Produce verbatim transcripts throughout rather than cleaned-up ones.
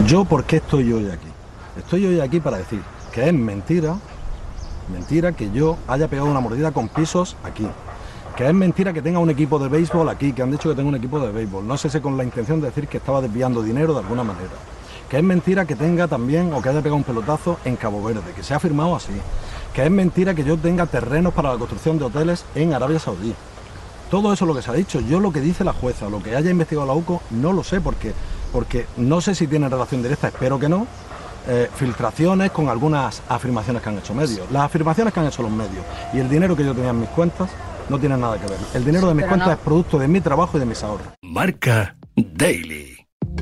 ¿Yo por qué estoy hoy aquí? Estoy hoy aquí para decir que es mentira, mentira que yo haya pegado una mordida con pisos aquí. Que es mentira que tenga un equipo de béisbol aquí, que han dicho que tengo un equipo de béisbol. No sé si con la intención de decir que estaba desviando dinero de alguna manera. Que es mentira que tenga también, o que haya pegado un pelotazo en Cabo Verde, que se ha firmado así. Que es mentira que yo tenga terrenos para la construcción de hoteles en Arabia Saudí. Todo eso es lo que se ha dicho. Yo lo que dice la jueza, lo que haya investigado la U C O, no lo sé, porque, porque no sé si tiene relación directa, espero que no. Eh, filtraciones con algunas afirmaciones que han hecho medios. Las afirmaciones que han hecho los medios y el dinero que yo tenía en mis cuentas no tienen nada que ver. El dinero de mis cuentas no es producto de mi trabajo y de mis ahorros. Marca Daily.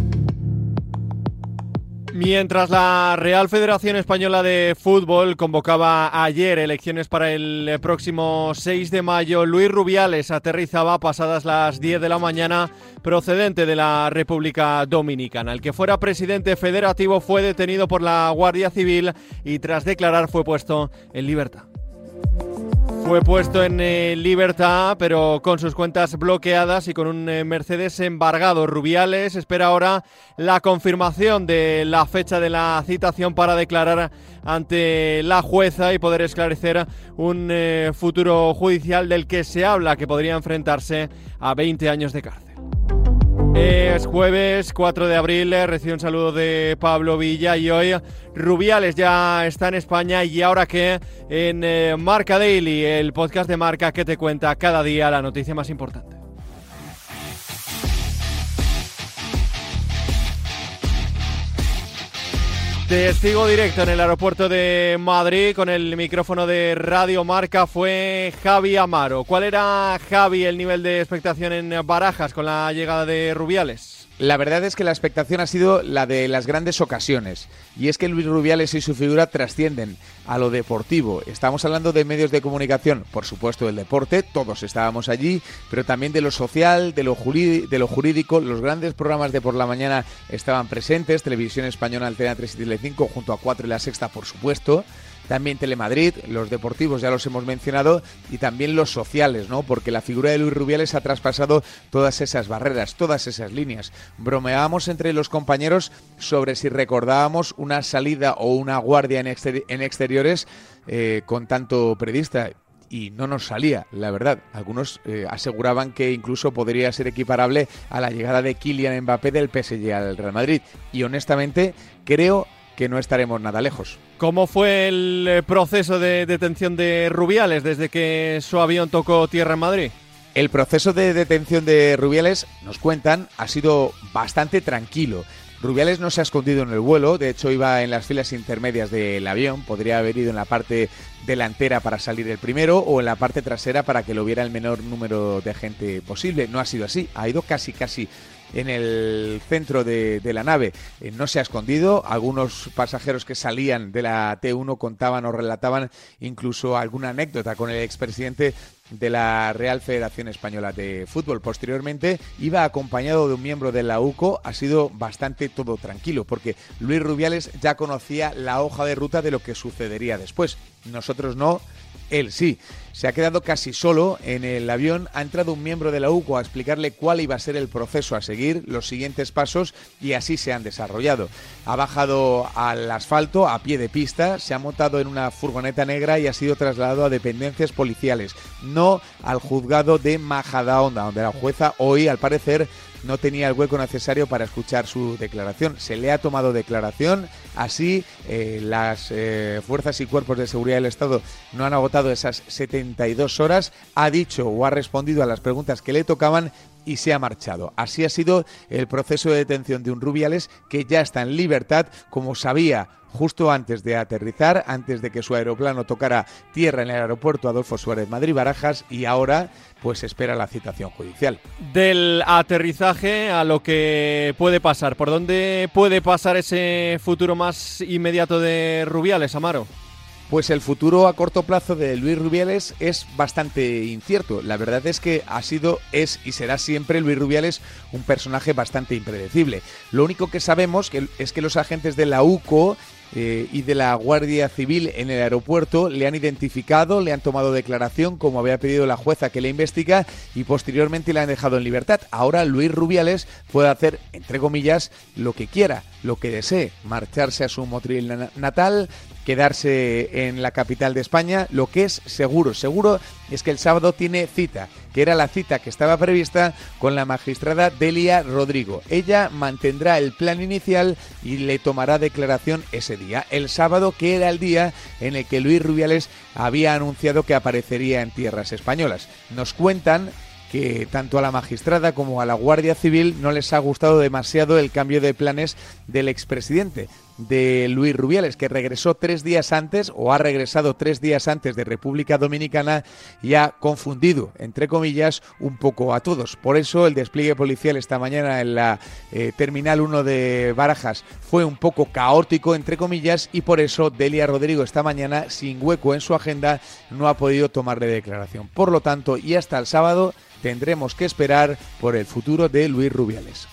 Mientras la Real Federación Española de Fútbol convocaba ayer elecciones para el próximo seis de mayo, Luis Rubiales aterrizaba pasadas las diez de la mañana procedente de la República Dominicana. El que fuera presidente federativo fue detenido por la Guardia Civil y tras declarar fue puesto en libertad. Fue puesto en eh, libertad, pero con sus cuentas bloqueadas y con un eh, Mercedes embargado. Rubiales espera ahora la confirmación de la fecha de la citación para declarar ante la jueza y poder esclarecer un eh, futuro judicial del que se habla que podría enfrentarse a veinte años de cárcel. Es jueves cuatro de abril, recibo un saludo de Pablo Villa y hoy Rubiales ya está en España y ahora que en eh, Marca Daily, el podcast de Marca que te cuenta cada día la noticia más importante. Testigo directo en el aeropuerto de Madrid con el micrófono de Radio Marca fue Javi Amaro. ¿Cuál era, Javi, el nivel de expectación en Barajas con la llegada de Rubiales? La verdad es que la expectación ha sido la de las grandes ocasiones, y es que Luis Rubiales y su figura trascienden a lo deportivo. Estamos hablando de medios de comunicación, por supuesto del deporte, todos estábamos allí, pero también de lo social, de lo jurídico, de lo jurídico. Los grandes programas de por la mañana estaban presentes, Televisión Española, Antena tres y Telecinco, junto a cuatro y La Sexta, por supuesto. También Telemadrid, los deportivos ya los hemos mencionado, y también los sociales, ¿no? Porque la figura de Luis Rubiales ha traspasado todas esas barreras, todas esas líneas. Bromeábamos entre los compañeros sobre si recordábamos una salida o una guardia en, exteri- en exteriores eh, con tanto periodista. Y no nos salía, la verdad. Algunos eh, aseguraban que incluso podría ser equiparable a la llegada de Kylian Mbappé del P S G al Real Madrid. Y honestamente creo que no estaremos nada lejos. ¿Cómo fue el proceso de detención de Rubiales desde que su avión tocó tierra en Madrid? El proceso de detención de Rubiales, nos cuentan, ha sido bastante tranquilo. Rubiales no se ha escondido en el vuelo, de hecho iba en las filas intermedias del avión, podría haber ido en la parte delantera para salir el primero o en la parte trasera para que lo viera el menor número de gente posible. No ha sido así, ha ido casi casi en el centro de, de la nave. Eh, no se ha escondido. Algunos pasajeros que salían de la T uno contaban o relataban incluso alguna anécdota con el expresidente de la Real Federación Española de Fútbol. Posteriormente iba acompañado de un miembro de la U C O. Ha sido bastante todo tranquilo porque Luis Rubiales ya conocía la hoja de ruta de lo que sucedería después. Nosotros no, él sí. Se ha quedado casi solo en el avión. Ha entrado un miembro de la U C O a explicarle cuál iba a ser el proceso a seguir, los siguientes pasos, y así se han desarrollado. Ha bajado al asfalto a pie de pista, se ha montado en una furgoneta negra y ha sido trasladado a dependencias policiales, no al juzgado de Majadahonda, donde la jueza hoy, al parecer, no tenía el hueco necesario para escuchar su declaración. Se le ha tomado declaración, así eh, las eh, fuerzas y cuerpos de seguridad del Estado no han agotado esas setenta y dos horas, ha dicho o ha respondido a las preguntas que le tocaban y se ha marchado. Así ha sido el proceso de detención de un Rubiales que ya está en libertad, como sabía justo antes de aterrizar, antes de que su aeroplano tocara tierra en el aeropuerto Adolfo Suárez Madrid-Barajas, y ahora pues espera la citación judicial. Del aterrizaje a lo que puede pasar, ¿por dónde puede pasar ese futuro más inmediato de Rubiales, Amaro? Pues el futuro a corto plazo de Luis Rubiales es bastante incierto. La verdad es que ha sido, es y será siempre Luis Rubiales un personaje bastante impredecible. Lo único que sabemos que es que los agentes de la U C O eh, y de la Guardia Civil en el aeropuerto. Le han identificado, le han tomado declaración, como había pedido la jueza que le investiga, y posteriormente le han dejado en libertad. Ahora Luis Rubiales puede hacer, entre comillas, lo que quiera, lo que desee, marcharse a su Motril natal, quedarse en la capital de España. Lo que es seguro, seguro es que el sábado tiene cita, que era la cita que estaba prevista con la magistrada Delia Rodrigo. Ella mantendrá el plan inicial y le tomará declaración ese día, el sábado, que era el día en el que Luis Rubiales había anunciado que aparecería en tierras españolas. Nos cuentan que tanto a la magistrada como a la Guardia Civil no les ha gustado demasiado el cambio de planes del expresidente, de Luis Rubiales, que regresó tres días antes, o ha regresado tres días antes de República Dominicana, y ha confundido, entre comillas, un poco a todos. Por eso el despliegue policial esta mañana en la eh, Terminal uno de Barajas fue un poco caótico, entre comillas, y por eso Delia Rodrigo esta mañana, sin hueco en su agenda, no ha podido tomarle declaración. Por lo tanto, y hasta el sábado, tendremos que esperar por el futuro de Luis Rubiales.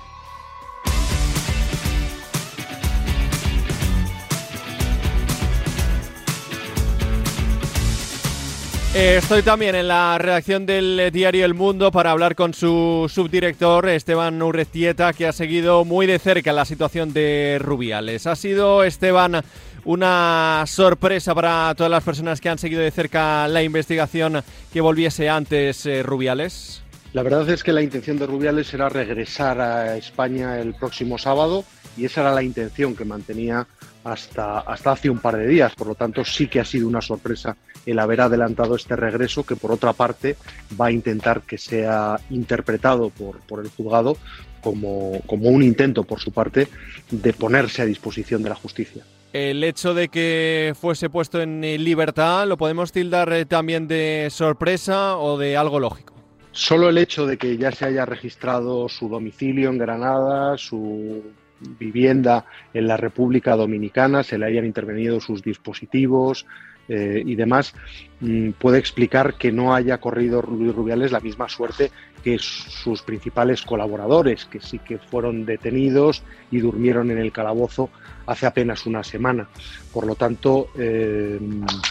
Estoy también en la redacción del diario El Mundo para hablar con su subdirector, Esteban Urrestieta, que ha seguido muy de cerca la situación de Rubiales. ¿Ha sido, Esteban, una sorpresa para todas las personas que han seguido de cerca la investigación que volviese antes eh, Rubiales? La verdad es que la intención de Rubiales era regresar a España el próximo sábado, y esa era la intención que mantenía hasta, hasta hace un par de días. Por lo tanto, sí que ha sido una sorpresa el haber adelantado este regreso, que por otra parte va a intentar que sea interpretado por, por el juzgado como, como un intento por su parte de ponerse a disposición de la justicia. El hecho de que fuese puesto en libertad, ¿lo podemos tildar también de sorpresa o de algo lógico? Solo el hecho de que ya se haya registrado su domicilio en Granada, su vivienda en la República Dominicana, se le hayan intervenido sus dispositivos eh, y demás, mmm, puede explicar que no haya corrido Luis Rubiales la misma suerte que sus principales colaboradores, que sí que fueron detenidos y durmieron en el calabozo hace apenas una semana. Por lo tanto, eh,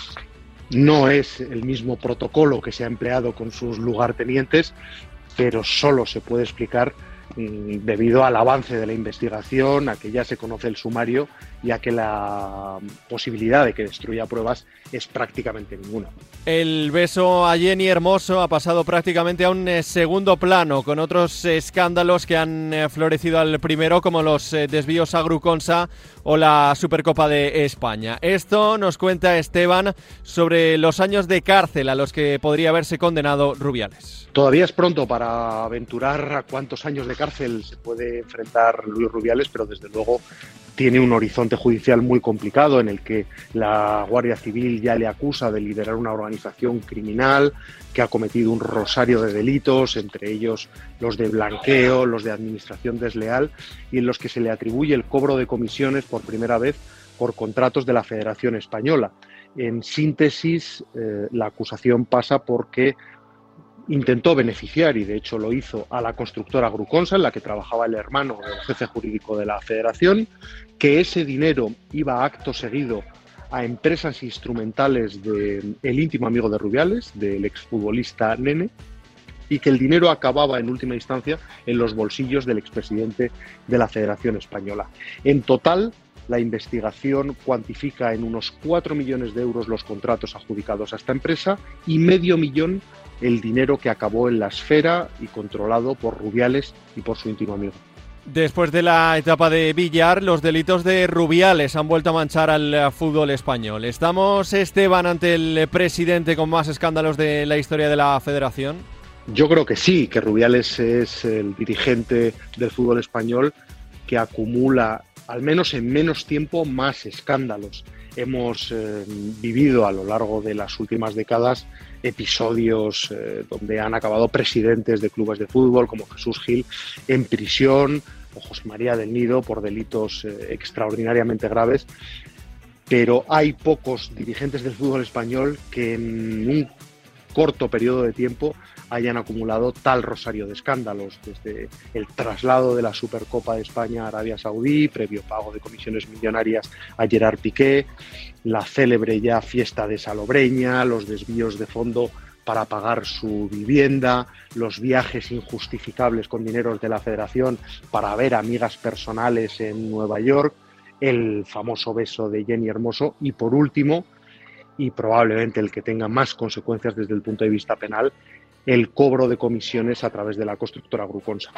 no es el mismo protocolo que se ha empleado con sus lugartenientes, pero solo se puede explicar mmm, debido al avance de la investigación, a que ya se conoce el sumario y a que la posibilidad de que destruya pruebas es prácticamente ninguna. El beso a Jenny Hermoso ha pasado prácticamente a un eh, segundo plano, con otros eh, escándalos que han eh, florecido al primero, como los eh, desvíos a Gruconsa o la Supercopa de España. Esto nos cuenta Esteban sobre los años de cárcel a los que podría haberse condenado Rubiales. Todavía es pronto para aventurar a cuántos años de cárcel se puede enfrentar Luis Rubiales, pero desde luego tiene un horizonte judicial muy complicado, en el que la Guardia Civil ya le acusa de liderar una organización criminal que ha cometido un rosario de delitos, entre ellos los de blanqueo, los de administración desleal, y en los que se le atribuye el cobro de comisiones por primera vez por contratos de la Federación Española. En síntesis, eh, la acusación pasa porque intentó beneficiar, y de hecho lo hizo, a la constructora Gruconsa, en la que trabajaba el hermano del jefe jurídico de la Federación, que ese dinero iba acto seguido a empresas instrumentales del íntimo amigo de Rubiales, del exfutbolista Nene, y que el dinero acababa en última instancia en los bolsillos del expresidente de la Federación Española. En total, la investigación cuantifica en unos cuatro millones de euros los contratos adjudicados a esta empresa y medio millón el dinero que acabó en la esfera y controlado por Rubiales y por su íntimo amigo. Después de la etapa de Villar, los delitos de Rubiales han vuelto a manchar al fútbol español. ¿Estamos, Esteban, ante el presidente con más escándalos de la historia de la Federación? Yo creo que sí, que Rubiales es el dirigente del fútbol español que acumula, al menos en menos tiempo, más escándalos. Hemos eh, vivido a lo largo de las últimas décadas episodios eh, donde han acabado presidentes de clubes de fútbol como Jesús Gil en prisión, o José María del Nido, por delitos eh, extraordinariamente graves, pero hay pocos dirigentes del fútbol español que en un corto periodo de tiempo hayan acumulado tal rosario de escándalos, desde el traslado de la Supercopa de España a Arabia Saudí, previo pago de comisiones millonarias a Gerard Piqué, la célebre ya fiesta de Salobreña, los desvíos de fondo para pagar su vivienda, los viajes injustificables con dineros de la Federación para ver amigas personales en Nueva York, el famoso beso de Jenny Hermoso y, por último, y probablemente el que tenga más consecuencias desde el punto de vista penal, el cobro de comisiones a través de la constructora Gruponsa.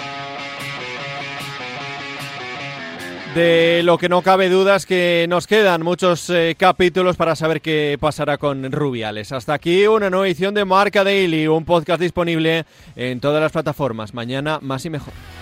De lo que no cabe duda es que nos quedan muchos eh, capítulos para saber qué pasará con Rubiales. Hasta aquí una nueva edición de Marca Daily, un podcast disponible en todas las plataformas. Mañana más y mejor.